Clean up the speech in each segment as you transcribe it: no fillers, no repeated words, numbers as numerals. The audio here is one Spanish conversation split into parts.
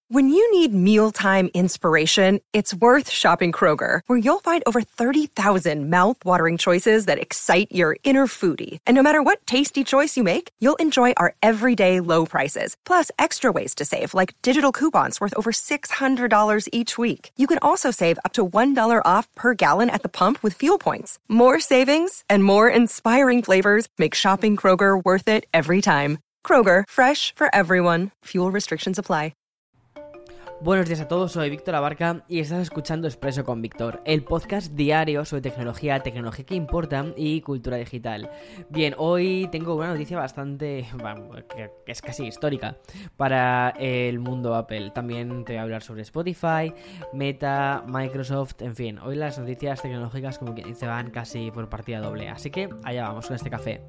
When you need mealtime inspiration, it's worth shopping Kroger, where you'll find over 30,000 mouth-watering choices that excite your inner foodie. And no matter what tasty choice you make, you'll enjoy our everyday low prices, plus extra ways to save, like digital coupons worth over $600 each week. You can also save up to $1 off per gallon at the pump with fuel points. More savings and more inspiring flavors make shopping Kroger worth it every time. Kroger, fresh for everyone. Fuel restrictions apply. Buenos días a todos, soy Víctor Abarca y estás escuchando Expreso con Víctor, el podcast diario sobre tecnología que importa y cultura digital. Bien, hoy tengo una noticia bastante, que es casi histórica para el mundo Apple. También te voy a hablar sobre Spotify, Meta, Microsoft, en fin, hoy las noticias tecnológicas como quien dice van casi por partida doble, así que allá vamos con este café.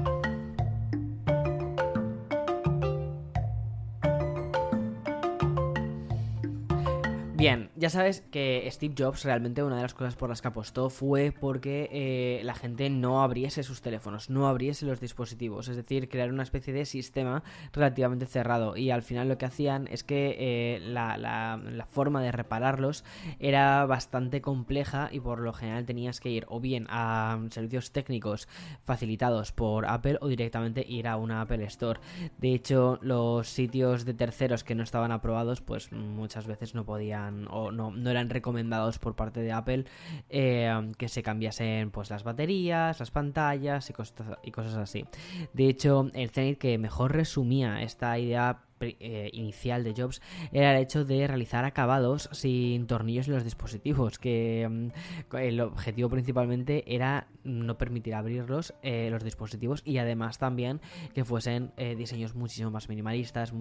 Bien, ya sabes que Steve Jobs realmente una de las cosas por las que apostó fue porque la gente no abriese sus teléfonos, no abriese los dispositivos, es decir, crear una especie de sistema relativamente cerrado, y al final lo que hacían es que la forma de repararlos era bastante compleja y por lo general tenías que ir o bien a servicios técnicos facilitados por Apple o directamente ir a una Apple Store. De hecho, los sitios de terceros que no estaban aprobados pues muchas veces no podían o no eran recomendados por parte de Apple que se cambiasen pues las baterías, las pantallas y cosas así. De hecho, el Zenith que mejor resumía esta idea inicial de Jobs era el hecho de realizar acabados sin tornillos en los dispositivos, que el objetivo principalmente era no permitir abrir los dispositivos y además también que fuesen diseños muchísimo más minimalistas,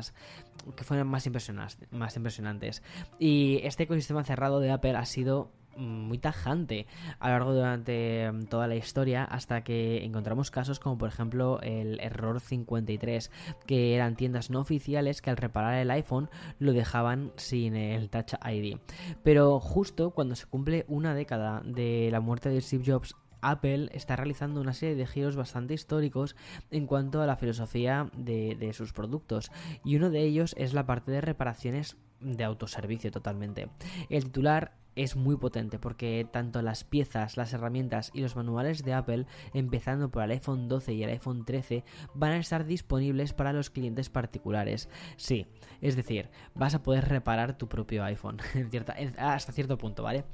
que fueran más impresionantes. Y este ecosistema cerrado de Apple ha sido muy tajante a lo largo durante toda la historia, hasta que encontramos casos como por ejemplo el error 53, que eran tiendas no oficiales que al reparar el iPhone lo dejaban sin el Touch ID. Pero justo cuando se cumple una década de la muerte de Steve Jobs, Apple está realizando una serie de giros bastante históricos en cuanto a la filosofía de sus productos, y uno de ellos es la parte de reparaciones de autoservicio totalmente. El titular es muy potente porque tanto las piezas, las herramientas y los manuales de Apple, empezando por el iPhone 12 y el iPhone 13, van a estar disponibles para los clientes particulares. Sí, es decir, vas a poder reparar tu propio iPhone hasta cierto punto, ¿vale?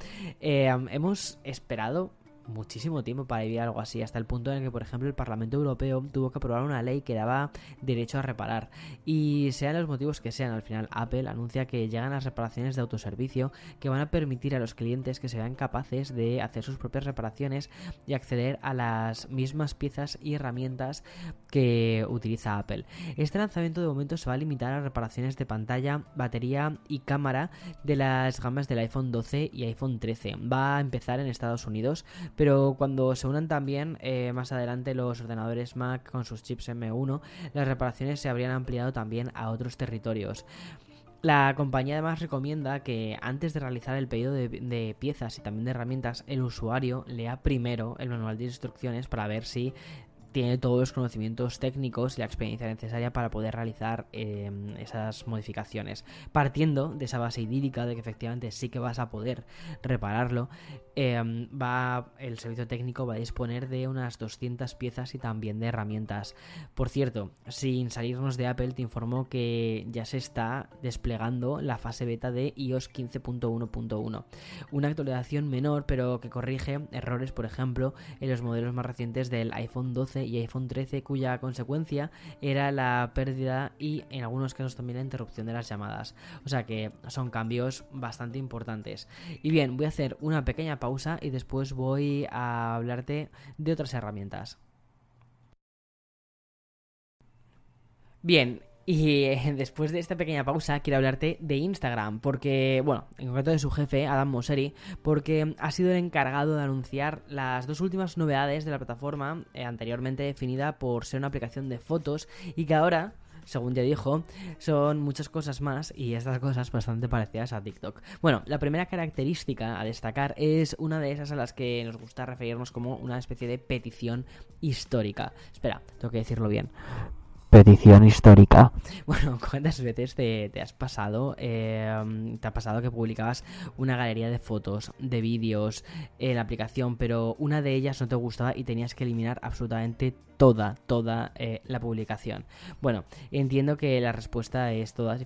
Hemos esperado muchísimo tiempo para vivir algo así, hasta el punto en el que, por ejemplo, el Parlamento Europeo tuvo que aprobar una ley que daba derecho a reparar, y sean los motivos que sean, al final Apple anuncia que llegan las reparaciones de autoservicio que van a permitir a los clientes que se vean capaces de hacer sus propias reparaciones y acceder a las mismas piezas y herramientas que utiliza Apple. Este lanzamiento de momento se va a limitar a reparaciones de pantalla, batería y cámara de las gamas del iPhone 12 y iPhone 13. Va a empezar en Estados Unidos, pero cuando se unan también más adelante los ordenadores Mac con sus chips M1, las reparaciones se habrían ampliado también a otros territorios. La compañía además recomienda que antes de realizar el pedido de piezas y también de herramientas, el usuario lea primero el manual de instrucciones para ver si tiene todos los conocimientos técnicos y la experiencia necesaria para poder realizar esas modificaciones. Partiendo de esa base idílica de que efectivamente sí que vas a poder repararlo, el servicio técnico va a disponer de unas 200 piezas y también de herramientas. Por cierto, sin salirnos de Apple, te informo que ya se está desplegando la fase beta de iOS 15.1.1, una actualización menor pero que corrige errores, por ejemplo, en los modelos más recientes del iPhone 12 y iPhone 13, cuya consecuencia era la pérdida y en algunos casos también la interrupción de las llamadas. O sea que son cambios bastante importantes. Y bien, voy a hacer una pequeña pausa y después voy a hablarte de otras herramientas. Bien, y después de esta pequeña pausa quiero hablarte de Instagram, porque, bueno, en concreto de su jefe, Adam Mosseri, porque ha sido el encargado de anunciar las dos últimas novedades de la plataforma, anteriormente definida por ser una aplicación de fotos, y que ahora, según ya dijo, son muchas cosas más, y estas cosas bastante parecidas a TikTok. Bueno, la primera característica a destacar es una de esas a las que nos gusta referirnos como una especie de petición histórica. Espera, tengo que decirlo bien. Petición histórica. Bueno, ¿cuántas veces te has pasado? Te ha pasado que publicabas una galería de fotos, de vídeos en la aplicación, pero una de ellas no te gustaba y tenías que eliminar absolutamente toda la publicación. Bueno, entiendo que la respuesta es todas y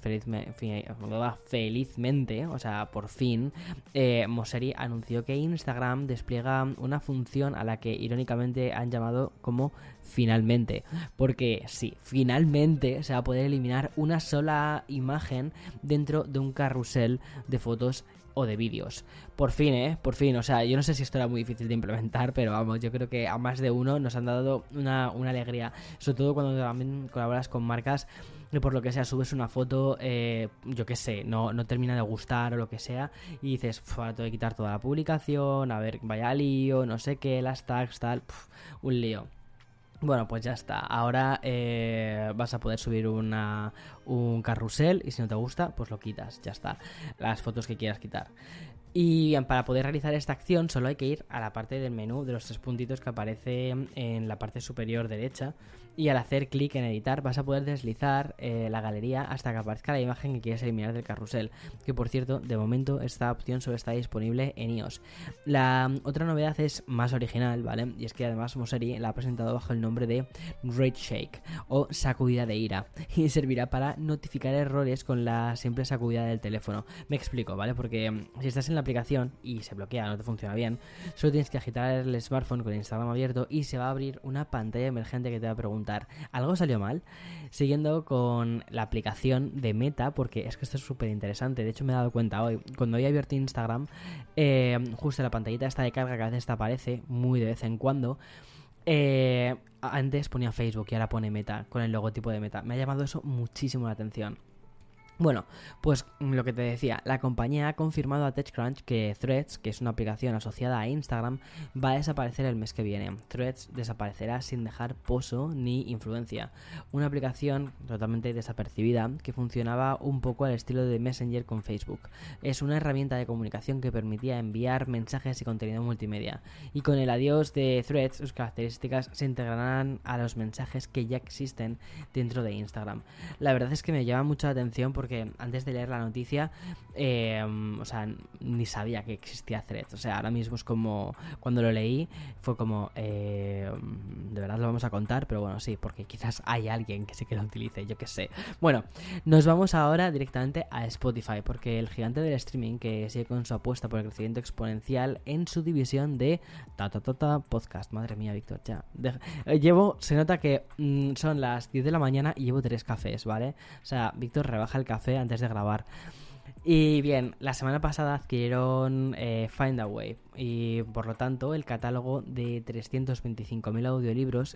felizmente, o sea, por fin, Mosseri anunció que Instagram despliega una función a la que irónicamente han llamado como finalmente, porque sí, finalmente se va a poder eliminar una sola imagen dentro de un carrusel de fotos o de vídeos. Por fin, por fin. O sea, yo no sé si esto era muy difícil de implementar, pero vamos, yo creo que a más de uno nos han dado una alegría. Sobre todo cuando también colaboras con marcas que por lo que sea subes una foto, yo qué sé, no termina de gustar o lo que sea, y dices, ahora tengo que quitar toda la publicación, a ver, vaya lío, no sé qué, las tags, tal, un lío. Bueno, pues ya está. Ahora vas a poder subir un carrusel y si no te gusta, pues lo quitas. Ya está. Las fotos que quieras quitar. Y bien, para poder realizar esta acción solo hay que ir a la parte del menú de los 3 puntitos que aparece en la parte superior derecha. Y al hacer clic en editar vas a poder deslizar la galería hasta que aparezca la imagen que quieres eliminar del carrusel. Que por cierto, de momento esta opción solo está disponible en iOS. La otra novedad es más original, ¿vale? Y es que además Mosseri la ha presentado bajo el nombre de Rage Shake o sacudida de ira. Y servirá para notificar errores con la simple sacudida del teléfono. Me explico, ¿vale? Porque si estás en la aplicación y se bloquea, no te funciona bien, solo tienes que agitar el smartphone con Instagram abierto y se va a abrir una pantalla emergente que te va a preguntar: ¿algo salió mal? Siguiendo con la aplicación de Meta, porque es que esto es súper interesante. De hecho me he dado cuenta hoy, cuando he abierto Instagram, justo la pantallita esta de carga que a veces te aparece muy de vez en cuando, antes ponía Facebook y ahora pone Meta con el logotipo de Meta. Me ha llamado eso muchísimo la atención. Bueno, pues lo que te decía, la compañía ha confirmado a TechCrunch que Threads, que es una aplicación asociada a Instagram, va a desaparecer el mes que viene. Threads desaparecerá sin dejar pozo ni influencia. Una aplicación totalmente desapercibida que funcionaba un poco al estilo de Messenger con Facebook. Es una herramienta de comunicación que permitía enviar mensajes y contenido multimedia. Y con el adiós de Threads, sus características se integrarán a los mensajes que ya existen dentro de Instagram. La verdad es que me llama mucho la atención porque antes de leer la noticia, o sea, ni sabía que existía Threads. O sea, ahora mismo es como, cuando lo leí, fue como, de verdad lo vamos a contar, pero bueno, sí, porque quizás hay alguien que sí que lo utilice, yo qué sé. Bueno, nos vamos ahora directamente a Spotify, porque el gigante del streaming, que sigue con su apuesta por el crecimiento exponencial en su división de podcast. Madre mía, Víctor, ya. Se nota que son las 10 de la mañana y llevo 3 cafés, ¿vale? O sea, Víctor rebaja el café antes de grabar. Y bien, la semana pasada adquirieron Findaway y por lo tanto el catálogo de 325.000 audiolibros.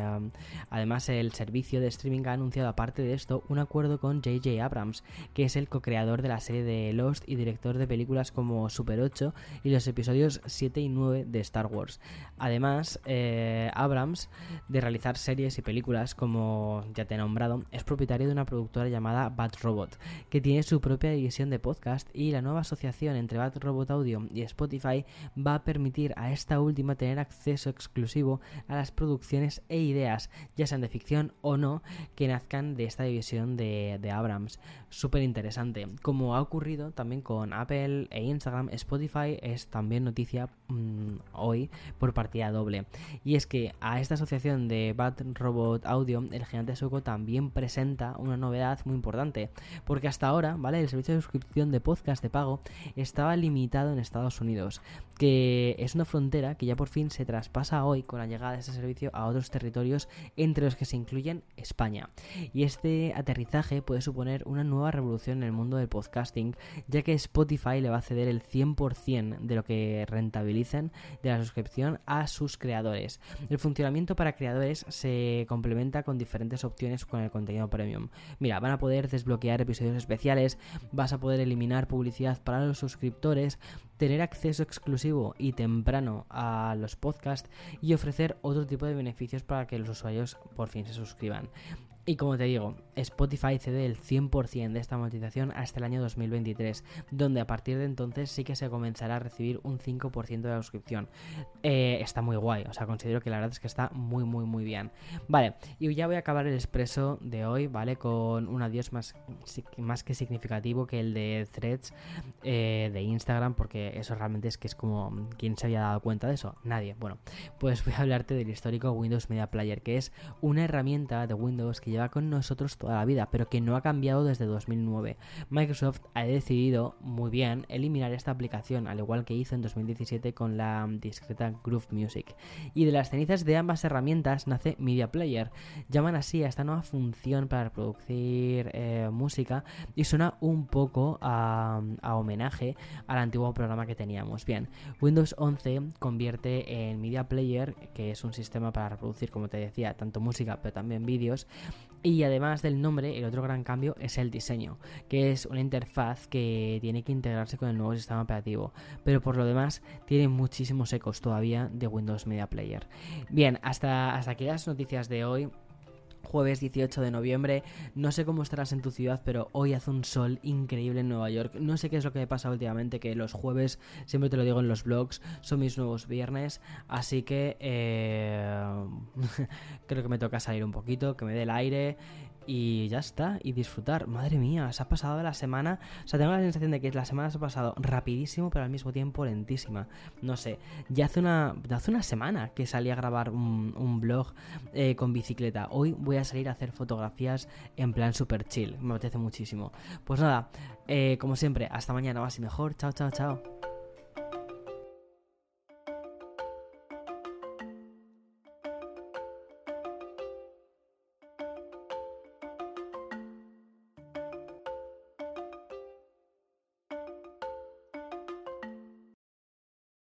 Además, el servicio de streaming ha anunciado, aparte de esto, un acuerdo con J.J. Abrams, que es el co-creador de la serie de Lost y director de películas como Super 8 y los episodios 7 y 9 de Star Wars. Además, Abrams, de realizar series y películas como ya te he nombrado, es propietario de una productora llamada Bad Robot, que tiene su propia división de podcast, y la nueva asociación entre Bad Robot Audio y Spotify va a permitir a esta última tener acceso exclusivo a las producciones e ideas, ya sean de ficción o no, que nazcan de esta división de Abrams. Súper interesante. Como ha ocurrido también con Apple e Instagram, Spotify es también noticia hoy por partida doble. Y es que a esta asociación de Bad Robot Audio, el gigante sueco también presenta una novedad muy importante, porque hasta ahora, ¿vale?, el servicio de suscripción de podcast de pago estaba limitado en Estados Unidos, que es una frontera que ya por fin se traspasa hoy con la llegada de este servicio a otros territorios, entre los que se incluyen España. Y este aterrizaje puede suponer una nueva revolución en el mundo del podcasting, ya que Spotify le va a ceder el 100% de lo que rentabilicen de la suscripción a sus creadores. El funcionamiento para creadores se complementa con diferentes opciones con el contenido premium. Mira, van a poder desbloquear episodios especiales, vas a poder eliminar publicidad para los suscriptores, tener acceso exclusivo y temprano a los podcasts y ofrecer otro tipo de beneficios para que los usuarios por fin se suscriban. Y como te digo, Spotify cede el 100% de esta monetización hasta el año 2023, donde a partir de entonces sí que se comenzará a recibir un 5% de la suscripción. Está muy guay, o sea, considero que la verdad es que está muy, muy, muy bien. Vale, y ya voy a acabar el expreso de hoy, ¿vale? Con un adiós más que significativo que el de Threads de Instagram, porque eso realmente es que es como... ¿Quién se había dado cuenta de eso? Nadie. Bueno, pues voy a hablarte del histórico Windows Media Player, que es una herramienta de Windows que lleva con nosotros toda la vida, pero que no ha cambiado desde 2009. Microsoft ha decidido, muy bien, eliminar esta aplicación, al igual que hizo en 2017 con la discreta Groove Music. Y de las cenizas de ambas herramientas nace Media Player. Llaman así a esta nueva función para reproducir música y suena un poco a homenaje al antiguo programa que teníamos. Bien, Windows 11 convierte en Media Player, que es un sistema para reproducir, como te decía, tanto música pero también vídeos. Y además del nombre, el otro gran cambio es el diseño, que es una interfaz que tiene que integrarse con el nuevo sistema operativo, pero por lo demás tiene muchísimos ecos todavía de Windows Media Player. Bien, hasta aquí las noticias de hoy. Jueves 18 de noviembre, no sé cómo estarás en tu ciudad, pero hoy hace un sol increíble en Nueva York. No sé qué es lo que me pasa últimamente, que los jueves, siempre te lo digo en los vlogs, son mis nuevos viernes, así que creo que me toca salir un poquito, que me dé el aire y ya está, y disfrutar. Madre mía, se ha pasado la semana, o sea, tengo la sensación de que la semana se ha pasado rapidísimo, pero al mismo tiempo lentísima. No sé, ya hace una semana que salí a grabar un vlog con bicicleta. Hoy voy a salir a hacer fotografías en plan super chill, me apetece muchísimo. Pues nada, como siempre, hasta mañana, más y mejor. Chao, chao, chao.